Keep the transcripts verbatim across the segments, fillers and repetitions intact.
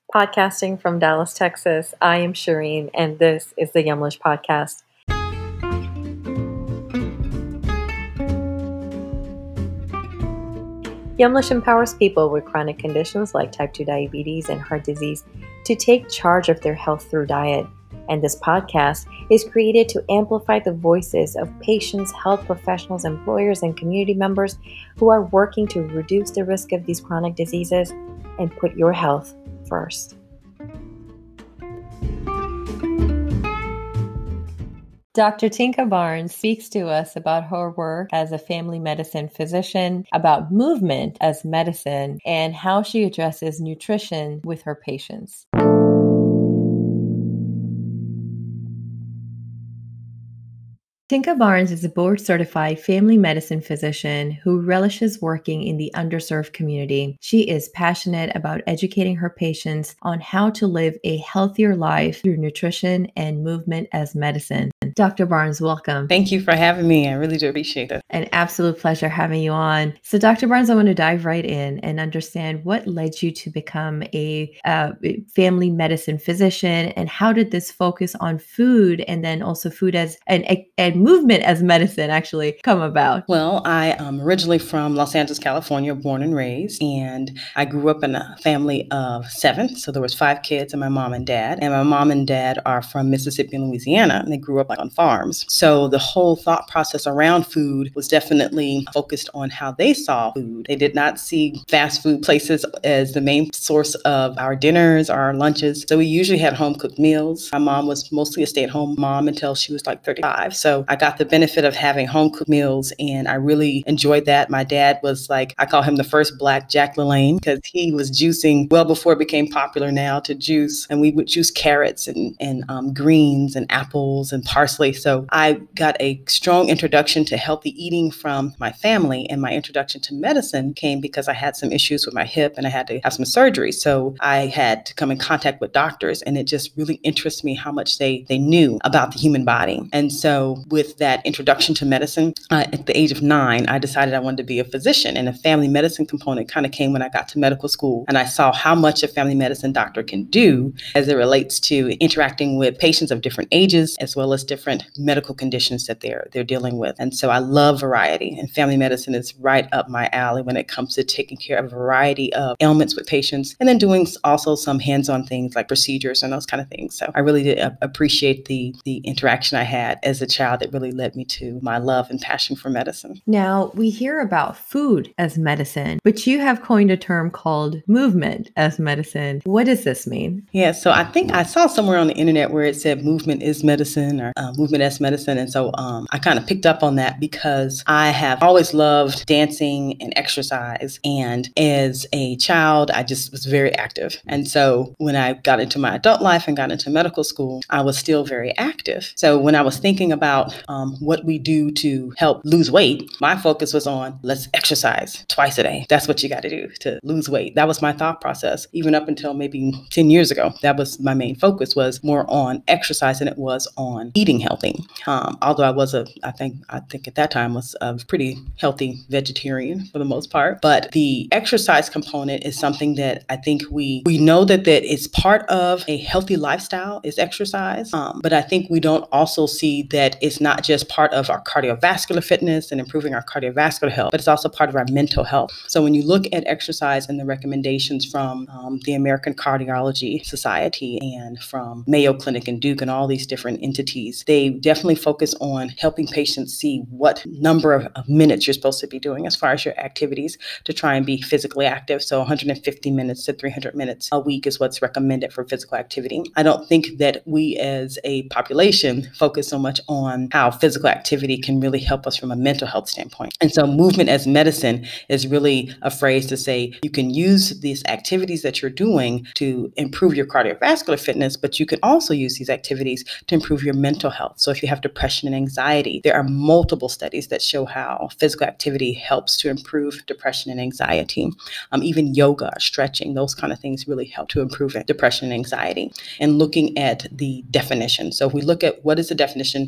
Podcasting from Dallas, Texas, I am Shireen, and this is the Yumlish Podcast. Yumlish empowers people with chronic conditions like type two diabetes and heart disease to take charge of their health through diet. And this podcast is created to amplify the voices of patients, health professionals, employers, and community members who are working to reduce the risk of these chronic diseases and put your health first. Doctor Tinka Barnes speaks to us about her work as a family medicine physician, about movement as medicine, and how she addresses nutrition with her patients. Tinka Barnes is a board-certified family medicine physician who relishes working in the underserved community. She is passionate about educating her patients on how to live a healthier life through nutrition and movement as medicine. Doctor Barnes, welcome. Thank you for having me. I really do appreciate it. An absolute pleasure having you on. So, Doctor Barnes, I want to dive right in and understand what led you to become a uh, family medicine physician, and how did this focus on food and then also food as an, and movement as medicine actually come about? Well, I am originally from Los Angeles, California, born and raised, and I grew up in a family of seven. So there was five kids and my mom and dad, and my mom and dad are from Mississippi and Louisiana, and they grew up on farms. So the whole thought process around food was definitely focused on how they saw food. They did not see fast food places as the main source of our dinners or our lunches. So we usually had home cooked meals. My mom was mostly a stay-at-home mom until she was like thirty-five. So I got the benefit of having home cooked meals, and I really enjoyed that. My dad was like, I call him the first Black Jack LaLanne, because he was juicing well before it became popular now to juice. And we would juice carrots and, and um, greens and apples and parsley. So I got a strong introduction to healthy eating from my family, and my introduction to medicine came because I had some issues with my hip and I had to have some surgery. So I had to come in contact with doctors, and it just really interests me how much they, they knew about the human body. And so with that introduction to medicine, uh, at the age of nine, I decided I wanted to be a physician, and a family medicine component kind of came when I got to medical school. And I saw how much a family medicine doctor can do as it relates to interacting with patients of different ages, as well as different medical conditions that they're they're dealing with. And so I love variety, and family medicine is right up my alley when it comes to taking care of a variety of ailments with patients, and then doing also some hands-on things like procedures and those kind of things. So I really did appreciate the the interaction I had as a child that really led me to my love and passion for medicine. Now, we hear about food as medicine, but you have coined a term called movement as medicine. What does this mean? Yeah, so I think I saw somewhere on the internet where it said movement is medicine, or uh, movement as medicine. And so um, I kind of picked up on that because I have always loved dancing and exercise. And as a child, I just was very active. And so when I got into my adult life and got into medical school, I was still very active. So when I was thinking about um, what we do to help lose weight, my focus was on let's exercise twice a day. That's what you got to do to lose weight. That was my thought process, even up until maybe ten years ago. That was my main focus, was more on exercise than it was on eating healthy. Um, although I was a, I think, I think at that time was a pretty healthy vegetarian for the most part. But the exercise component is something that I think we we know that that it's part of a healthy lifestyle is exercise. Um, but I think we don't also see that it's not just part of our cardiovascular fitness and improving our cardiovascular health, but it's also part of our mental health. So when you look at exercise and the recommendations from um, the American Cardiology Society and from Mayo Clinic and Duke and all these different entities, they definitely focus on helping patients see what number of, of minutes you're supposed to be doing as far as your activities to try and be physically active. So one hundred fifty minutes to three hundred minutes a week is what's recommended for physical activity. I don't think that we as a population focus so much on how physical activity can really help us from a mental health standpoint. And so movement as medicine is really a phrase to say you can use these activities that you're doing to improve your cardiovascular fitness, but you can also use these activities to improve your mental health. So if you have depression and anxiety, there are multiple studies that show how physical activity helps to improve depression and anxiety. Um, even yoga, stretching, those kind of things really help to improve depression and anxiety. And looking at the definition. So if we look at what is the definition of physical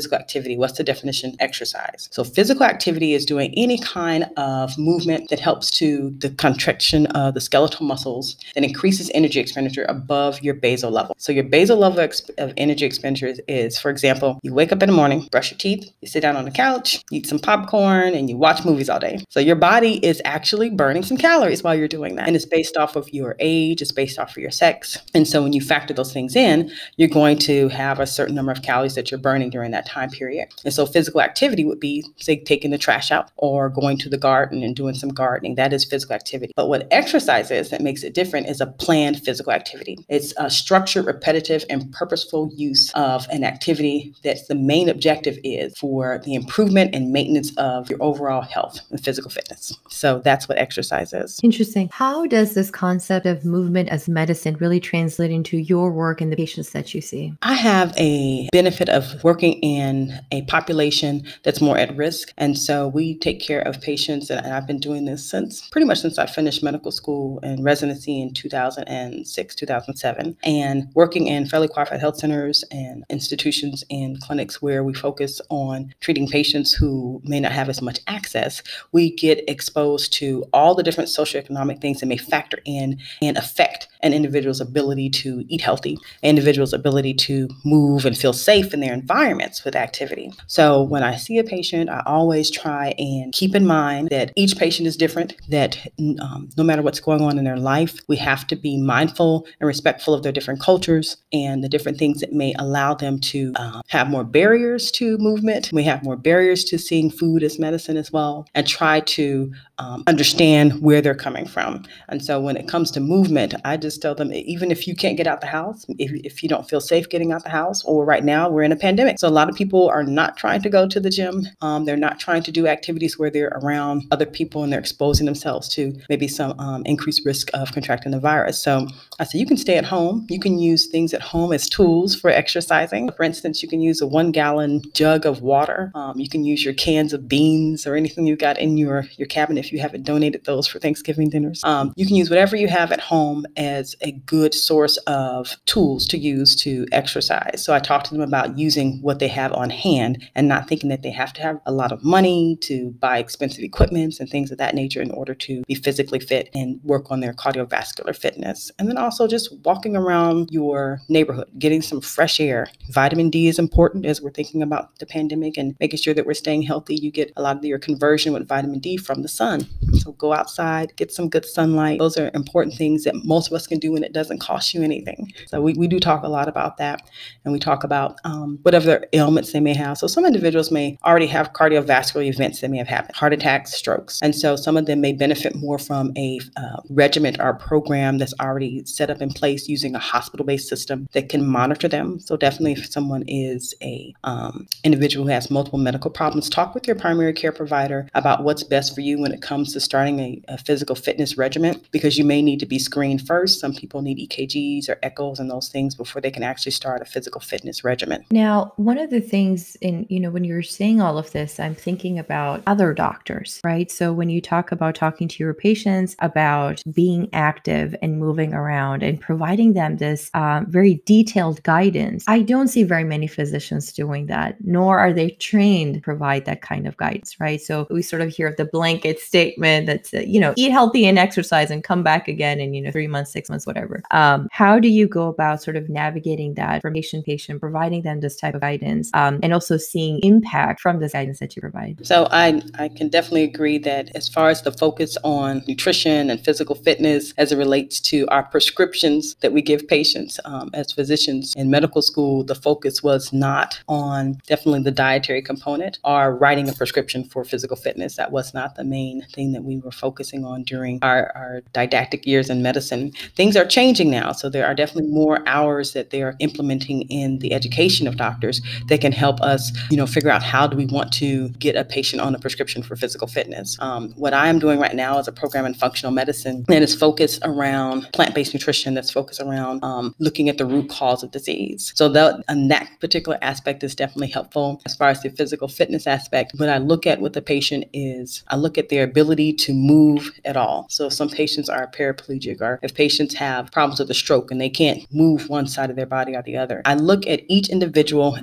physical activity. What's the definition? Exercise. So physical activity is doing any kind of movement that helps to the contraction of the skeletal muscles that increases energy expenditure above your basal level. So your basal level of energy expenditure is, is, for example, you wake up in the morning, brush your teeth, you sit down on the couch, you eat some popcorn, and you watch movies all day. So your body is actually burning some calories while you're doing that. And it's based off of your age, it's based off of your sex. And so when you factor those things in, you're going to have a certain number of calories that you're burning during that time period. And so physical activity would be, say, taking the trash out or going to the garden and doing some gardening. That is physical activity. But what exercise is that makes it different is a planned physical activity. It's a structured, repetitive, and purposeful use of an activity that's the main objective is for the improvement and maintenance of your overall health and physical fitness. So that's what exercise is. Interesting. How does this concept of movement as medicine really translate into your work and the patients that you see? I have a benefit of working in a population that's more at risk. And so we take care of patients, and I've been doing this since pretty much since I finished medical school and residency in two thousand six, two thousand seven, and working in fairly qualified health centers and institutions and clinics where we focus on treating patients who may not have as much access. We get exposed to all the different socioeconomic things that may factor in and affect an individual's ability to eat healthy, an individual's ability to move and feel safe in their environments with activity. So when I see a patient, I always try and keep in mind that each patient is different, that um, no matter what's going on in their life, we have to be mindful and respectful of their different cultures and the different things that may allow them to um, have more barriers to movement. We have more barriers to seeing food as medicine as well, and try to um, understand where they're coming from. And so when it comes to movement, I just tell them, even if you can't get out the house, if, if you don't feel safe getting out the house, or right now we're in a pandemic. So a lot of people are not trying to go to the gym. Um, they're not trying to do activities where they're around other people and they're exposing themselves to maybe some um, increased risk of contracting the virus. So I say you can stay at home. You can use things at home as tools for exercising. For instance, you can use a one gallon jug of water. Um, you can use your cans of beans or anything you got in your, your cabinet if you haven't donated those for Thanksgiving dinners. Um, you can use whatever you have at home as a good source of tools to use to exercise. So I talk to them about using what they have on hand and not thinking that they have to have a lot of money to buy expensive equipment and things of that nature in order to be physically fit and work on their cardiovascular fitness. And then also just walking around your neighborhood, getting some fresh air. Vitamin D is important as we're thinking about the pandemic and making sure that we're staying healthy. You get a lot of your conversion with vitamin D from the sun. So go outside, get some good sunlight. Those are important things that most of us can do and it doesn't cost you anything. So we, we do talk a lot about that. And we talk about um, whatever ailments they may have. So some individuals may already have cardiovascular events that may have happened, heart attacks, strokes. And so some of them may benefit more from a uh, regimen or program that's already set up in place using a hospital-based system that can monitor them. So definitely if someone is a um, individual who has multiple medical problems, talk with your primary care provider about what's best for you when it comes to starting a, a physical fitness regimen, because you may need to be screened first. Some people need E K Gs or echoes and those things before they can actually start a physical fitness regimen. Now, one of the things in, you know, when you're saying all of this, I'm thinking about other doctors, right? So when you talk about talking to your patients about being active and moving around and providing them this um, very detailed guidance, I don't see very many physicians doing that, nor are they trained to provide that kind of guidance, right? So we sort of hear the blanket statement that's, uh, you know, eat healthy and exercise and come back again in, you know, three months, six months, whatever. Um, how do you go about sort of navigating that from patient patient, providing them this type of guidance, um, and also seeing impact from this guidance that you provide? So I, I can definitely agree that as far as the focus on nutrition and physical fitness as it relates to our prescriptions that we give patients um, as physicians in medical school, the focus was not on definitely the dietary component or writing a prescription for physical fitness. That was not the main thing that we were focusing on during our, our didactic years in medicine. Things are changing now. So there are definitely more hours that they are implementing in the education of doctors that can help us, you know, figure out how do we want to get a patient on a prescription for physical fitness. Um, what I am doing right now is a program in functional medicine that is focused around plant-based nutrition, that's focused around um, looking at the root cause of disease. So that, and that particular aspect is definitely helpful. As far as the physical fitness aspect, what I look at with the patient is I look at their ability to move at all. So some patients are paraplegic, or if patients have problems with a stroke and they can't move one side of their body or the other, I look at each individual as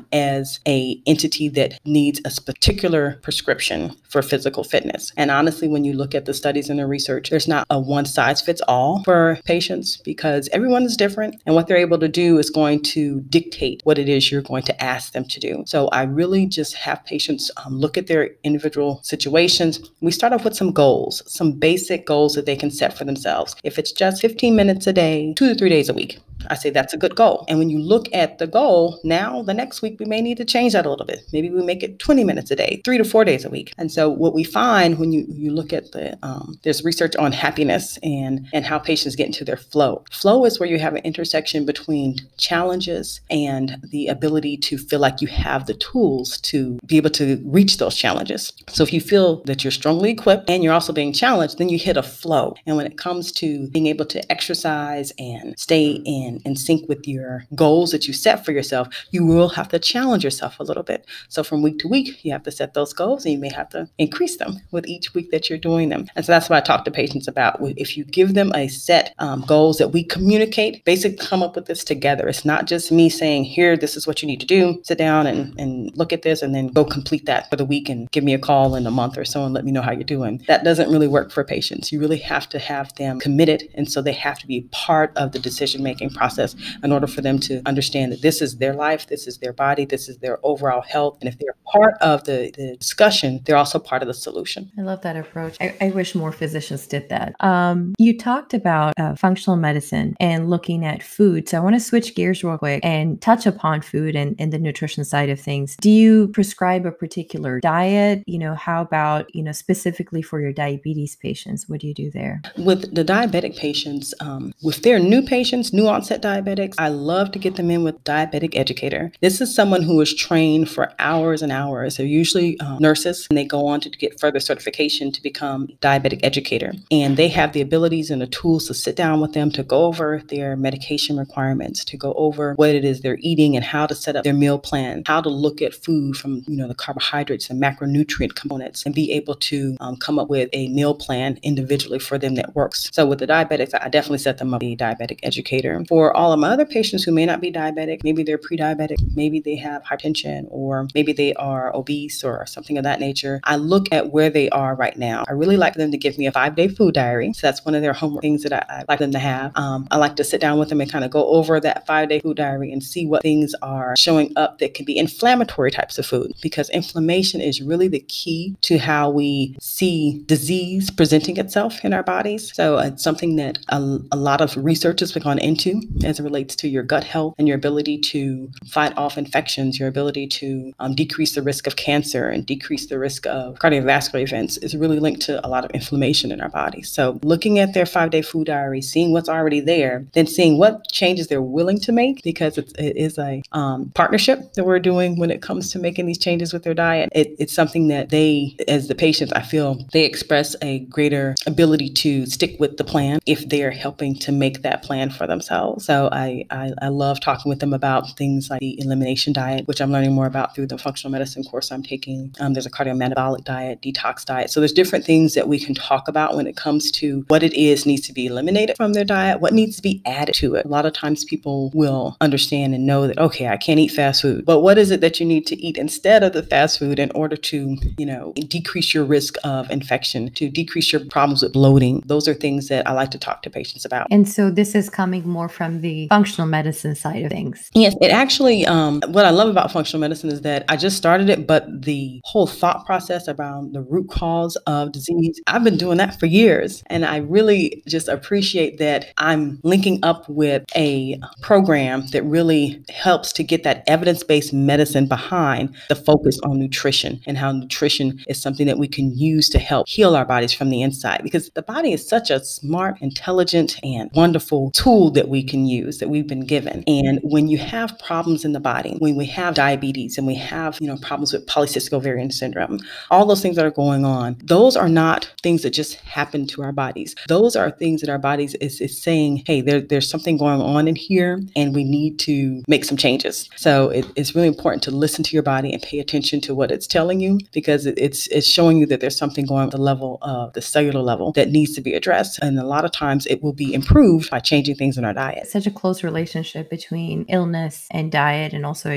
as a entity that needs a particular prescription for physical fitness. And honestly, when you look at the studies and the research, there's not a one size fits all for patients because everyone is different. And what they're able to do is going to dictate what it is you're going to ask them to do. So I really just have patients um, look at their individual situations. We start off with some goals, some basic goals that they can set for themselves. If it's just fifteen minutes a day, two to three days a week, I say that's a good goal. And when you look at the goal, now the next week we may need to change that a little bit. Maybe we make it twenty minutes a day, three to four days a week. And so what we find when you, you look at the, um, there's research on happiness and, and how patients get into their flow. Flow is where you have an intersection between challenges and the ability to feel like you have the tools to be able to reach those challenges. So if you feel that you're strongly equipped and you're also being challenged, then you hit a flow. And when it comes to being able to exercise and stay in in sync with your goals that you set for yourself, you will have to challenge yourself a little bit. So from week to week, you have to set those goals and you may have to increase them with each week that you're doing them. And so that's what I talk to patients about. If you give them a set um, goals that we communicate, basically come up with this together. It's not just me saying, here, this is what you need to do. Sit down and, and look at this and then go complete that for the week and give me a call in a month or so and let me know how you're doing. That doesn't really work for patients. You really have to have them committed. And so they have to be part of the decision-making process in order for them to understand that this is their life, this is their body, this is their overall health. And if they're part of the, the discussion, they're also part of the solution. I love that approach. I, I wish more physicians did that. Um, you talked about uh, functional medicine and looking at food. So I want to switch gears real quick and touch upon food and, and the nutrition side of things. Do you prescribe a particular diet? You know, how about, you know, specifically for your diabetes patients? What do you do there? With the diabetic patients, um, if they're new patients, new onset diabetics, I love to get them in with diabetic educator. This is someone who is trained for hours and hours. They're usually um, nurses, and they go on to get further certification to become diabetic educator. And they have the abilities and the tools to sit down with them to go over their medication requirements, to go over what it is they're eating and how to set up their meal plan, how to look at food from, you know, the carbohydrates and macronutrient components, and be able to um, come up with a meal plan individually for them that works. So with the diabetics, I definitely set them up a diabetic educator. For all of my other patients who may not be diabetic, maybe they're pre-diabetic, maybe they have hypertension, or maybe they are obese or something of that nature, I look at where they are right now. I really like for them to give me a five-day food diary. So that's one of their homework things that I, I like them to have. Um, I like to sit down with them and kind of go over that five-day food diary and see what things are showing up that can be inflammatory types of food, because inflammation is really the key to how we see disease presenting itself in our bodies. So it's something that a, a lot of research has gone into as it relates to your gut health and your ability to fight off infections, your ability to um, decrease the risk of cancer and decrease the risk of cardiovascular events is really linked to a lot of inflammation in our bodies. So looking at their five-day food diary, seeing what's already there, then seeing what changes they're willing to make, because it's, it is a um, partnership that we're doing when it comes to making these changes with their diet. It, it's something that they, as the patients, I feel they express a greater ability to stick with the plan if they're helping to make that plan for themselves. So I, I, I love talking with them about things like the elimination diet, which I'm learning more about through the functional medicine course I'm taking. Um, there's a cardiometabolic diet, detox diet. So there's different things that we can talk about when it comes to what it is needs to be eliminated from their diet, what needs to be added to it. A lot of times people will understand and know that, okay, I can't eat fast food, but what is it that you need to eat instead of the fast food in order to, you know, decrease your risk of infection, to decrease your problems with bloating? Those are things that I like to talk to patients about. And so this is coming more from the functional medicine side of things. Yes, it actually, um, what I love about functional medicine is that I just started it, but the whole thought process around the root cause of disease, I've been doing that for years. And I really just appreciate that I'm linking up with a program that really helps to get that evidence-based medicine behind the focus on nutrition, and how nutrition is something that we can use to help heal our bodies from the inside, because the body is such a smart, intelligent, and wonderful tool that we can use, that we've been given. And when you have problems in the body, when we have diabetes and we have, you know, problems with polycystic ovarian syndrome, all those things that are going on, those are not things that just happen to our bodies. Those are things that our bodies is, is saying, hey, there, there's something going on in here and we need to make some changes. So it, it's really important to listen to your body and pay attention to what it's telling you, because it, it's it's showing you that there's something going on at the level of the cellular level that needs to be addressed. And a lot of times it will be improved by changing things in our diet. Such a close relationship between illness and diet and also activity.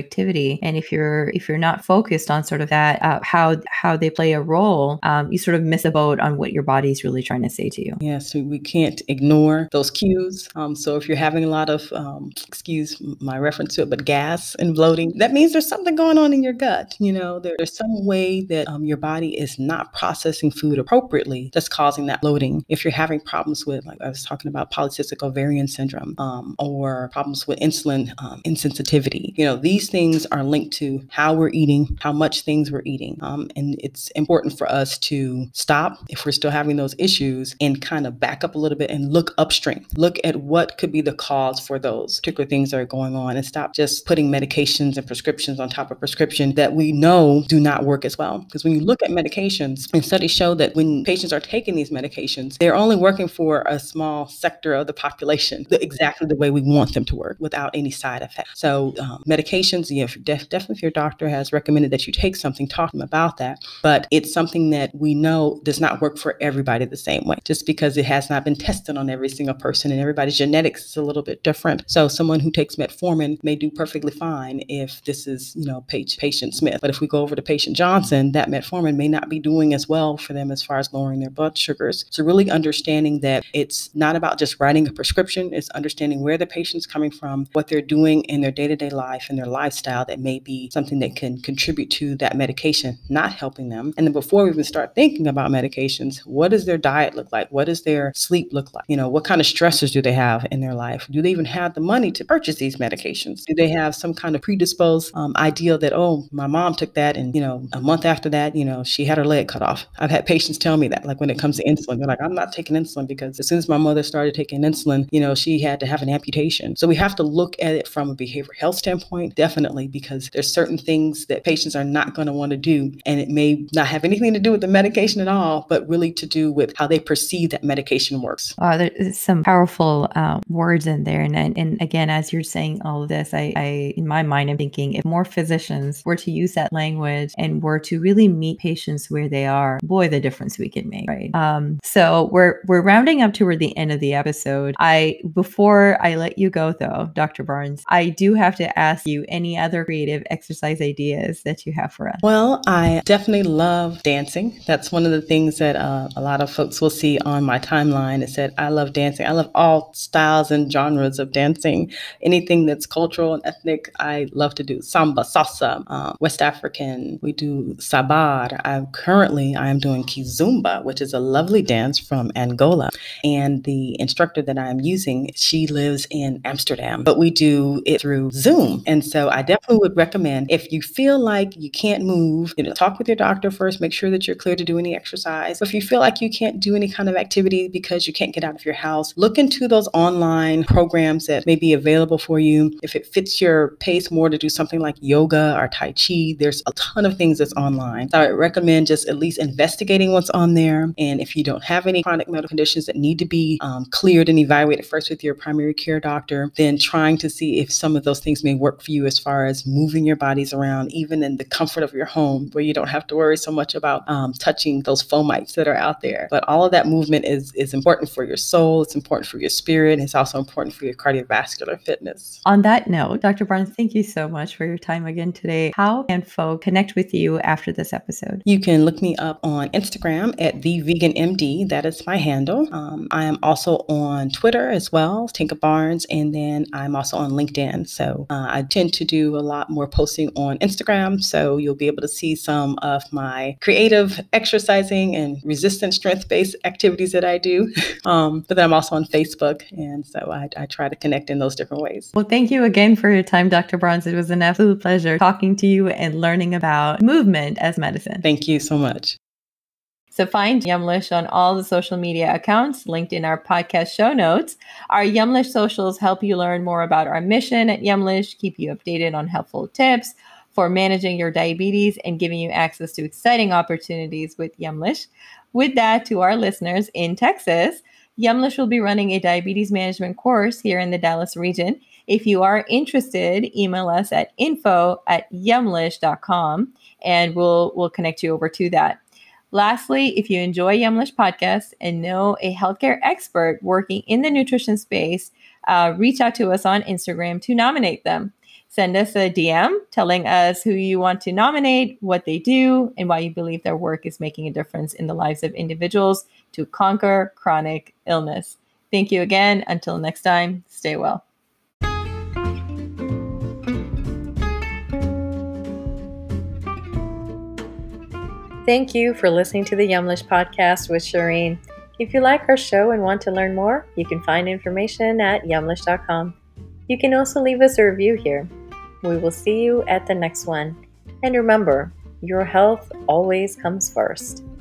body. And if you're if you're not focused on sort of that, uh, how how they play a role, um, you sort of miss a boat on what your body is really trying to say to you. Yes, we, we can't ignore those cues. Um, so if you're having a lot of, um, excuse my reference to it, but gas and bloating, that means there's something going on in your gut. You know, there, there's some way that um, your body is not processing food appropriately that's causing that bloating. If you're having problems with, like I was talking about, polycystic ovarian syndrome, um, or problems with insulin um, insensitivity, you know, these things are linked to how we're eating, how much things we're eating. Um, and it's important for us to stop if we're still having those issues and kind of back up a little bit and look upstream. Look at what could be the cause for those particular things that are going on, and stop just putting medications and prescriptions on top of prescription that we know do not work as well. Because when you look at medications, and studies show that when patients are taking these medications, they're only working for a small sector of the population, the, exactly the way we want them to work without any side effects. So um, medications, yeah, if def- definitely if your doctor has recommended that you take something, talk to them about that. But it's something that we know does not work for everybody the same way, just because it has not been tested on every single person, and everybody's genetics is a little bit different. So someone who takes metformin may do perfectly fine if this is, you know, patient Smith. But if we go over to patient Johnson, that metformin may not be doing as well for them as far as lowering their blood sugars. So really understanding that it's not about just writing a prescription, it's understanding where the patient's coming from, what they're doing in their day-to-day life and their lifestyle that may be something that can contribute to that medication not helping them. And then before we even start thinking about medications, what does their diet look like? What does their sleep look like? You know, what kind of stressors do they have in their life? Do they even have the money to purchase these medications? Do they have some kind of predisposed um, idea that, oh, my mom took that and, you know, a month after that, you know, she had her leg cut off? I've had patients tell me that, like when it comes to insulin, they're like, I'm not taking insulin because as soon as my mother started taking insulin, you know, she had to have an amputation. So we have to look at it from a behavioral health standpoint, definitely, because there's certain things that patients are not going to want to do. And it may not have anything to do with the medication at all, but really to do with how they perceive that medication works. Uh, there's some powerful uh, words in there. And, and and again, as you're saying all of this, I, I in my mind, I'm thinking if more physicians were to use that language and were to really meet patients where they are, boy, the difference we can make, right? Um, so we're we're rounding up toward the end of the episode. I before I let you go, though, Doctor Barnes, I do have to ask you any other creative exercise ideas that you have for us. Well, I definitely love dancing. That's one of the things that uh, a lot of folks will see on my timeline. It said, I love dancing. I love all styles and genres of dancing. Anything that's cultural and ethnic, I love to do. Samba, salsa, uh, West African. We do sabar. I currently I am doing kizumba, which is a lovely dance from Angola. And the instructor that I'm using, she lives in Amsterdam, but we do it through Zoom. And so I definitely would recommend, if you feel like you can't move, you know, talk with your doctor first, make sure that you're clear to do any exercise. If you feel like you can't do any kind of activity because you can't get out of your house, look into those online programs that may be available for you. If it fits your pace more to do something like yoga or Tai Chi, there's a ton of things that's online. So I recommend just at least investigating what's on there. And if you don't have any chronic medical conditions that need to be um, cleared and evaluated first with your primary care doctor, then trying to see if some of those things may work for you as far as moving your bodies around, even in the comfort of your home, where you don't have to worry so much about um, touching those fomites that are out there. But all of that movement is, is important for your soul. It's important for your spirit. It's also important for your cardiovascular fitness. On that note, Doctor Barnes, thank you so much for your time again today. How can folks connect with you after this episode? You can look me up on Instagram at The Vegan M D. That is my handle. Um, I am also on Twitter as well, Tinka Barnes, and then I'm also on LinkedIn. So uh, I tend to do a lot more posting on Instagram, so you'll be able to see some of my creative exercising and resistance strength-based activities that I do. um, but then I'm also on Facebook, and so I, I try to connect in those different ways. Well, thank you again for your time, Doctor Barnes. It was an absolute pleasure talking to you and learning about movement as medicine. Thank you so much. So find Yumlish on all the social media accounts linked in our podcast show notes. Our Yumlish socials help you learn more about our mission at Yumlish, keep you updated on helpful tips for managing your diabetes and giving you access to exciting opportunities with Yumlish. With that, to our listeners in Texas, Yumlish will be running a diabetes management course here in the Dallas region. If you are interested, email us at info at yumlish dot com and we'll we'll connect you over to that. Lastly, if you enjoy Yumlish podcasts and know a healthcare expert working in the nutrition space, uh, reach out to us on Instagram to nominate them. Send us a D M telling us who you want to nominate, what they do, and why you believe their work is making a difference in the lives of individuals to conquer chronic illness. Thank you again. Until next time, stay well. Thank you for listening to the Yumlish podcast with Shireen. If you like our show and want to learn more, you can find information at yumlish dot com. You can also leave us a review here. We will see you at the next one. And remember, your health always comes first.